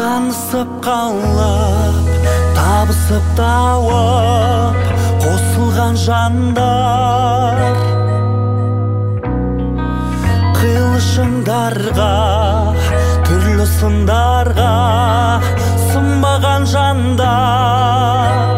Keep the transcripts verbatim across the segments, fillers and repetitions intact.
танысып қалып, табысып тауып қосылған жандар, қилы шыңдарға, түрлі сындарға сынбаған жандар.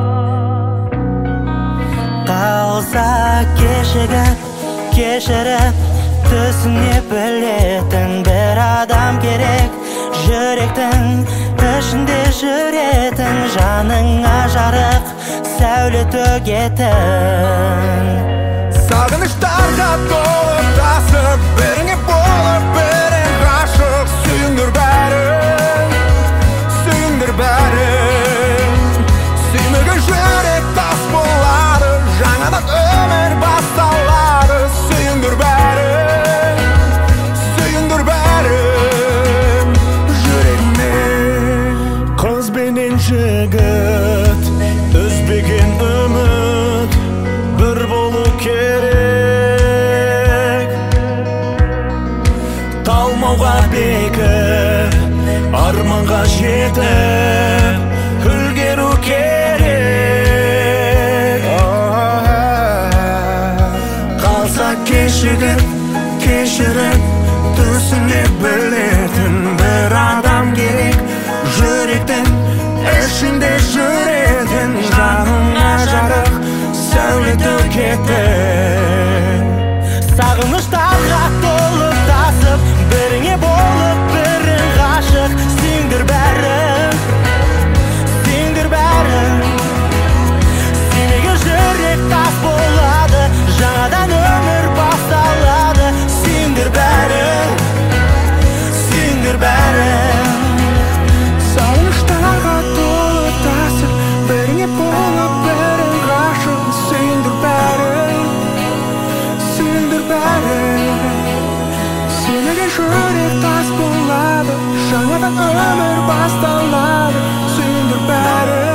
Қалса кешігіп, кешіріп, түсіне білетін бір адам керек. Жүректің ішінде жүретін, жаныңа жарық сәуле төгетін. Сағыныштарға толып тасып, біріңе болып бірің ғашық. Сүйіңдір бәрін, сүйіңдір бәрін. Сүймеген жүрек тас болады, жаңадан өмір басталады. Сүйіңдір бәрін, сүйіңдір бәрін. Жүрегіме қыз бенен жігіт, үзбеген үміт бір болу керек. Талмауға бекіп, арманға жетіп үлгеру керек. Қалса кешігіп, кешіріп, түсіне білетін бір адам керек. Жүректің ішінде жүретін, жаныңа жарық сәуле төгетін. Сағыныштарға толып тасып, біріңе болып бірің ғашық. Сүйіңдір бәрін, сүйіңдір бәрін. Сүймеген жүрек тас болады, жаңадан өмір басталады. Сүйіңдір бәрін, сүйіңдір бәрін. Сағыныштарға толып тасып, біріңе болып бірің ғашық. Сүйіңдір бәрін, сүйіңдір бәрін. Сүймеген жүрек тас болады, жаңадан өмір басталады. Сүйіңдір бәрін.